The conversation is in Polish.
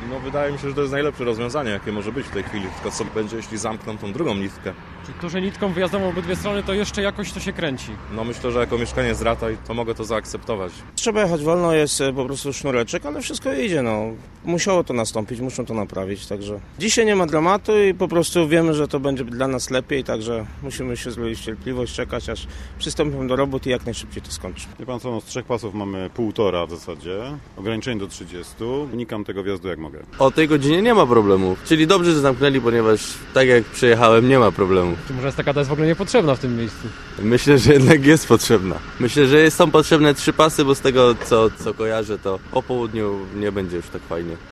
No wydaje mi się, że to jest najlepsze rozwiązanie, jakie może być w tej chwili. Tylko co będzie, jeśli zamkną tą drugą nitkę? Czyli to, że nitką wyjazdową obydwie strony, to jeszcze jakoś to się kręci. No myślę, że jako mieszkaniec z Rataj to mogę to zaakceptować. Trzeba jechać wolno, jest po prostu sznureczek, ale wszystko idzie, no. Musiało to nastąpić, muszą to naprawić, także dzisiaj nie ma dramatu i po prostu wiemy, że to będzie dla nas lepiej, także musimy się zrobić cierpliwość, czekać, aż przystąpimy do roboty i jak najszybciej to skończy. Wie pan co, no z 3 pasów mamy 1,5 w zasadzie, ograniczenie do 30, unikam tego wjazdu jak mogę. O tej godzinie nie ma problemów, czyli dobrze, że zamknęli, ponieważ tak jak przyjechałem nie ma problemu. Czy może estakada jest w ogóle niepotrzebna w tym miejscu? Myślę, że jednak jest potrzebna. Myślę, że są potrzebne 3 pasy, bo z tego co kojarzę, to po południu nie będzie już tak fajnie.